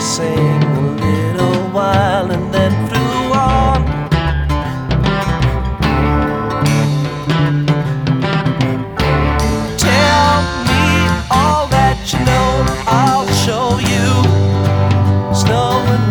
sang a little while and then flew on. Tell me all that you know, I'll show you. Snow and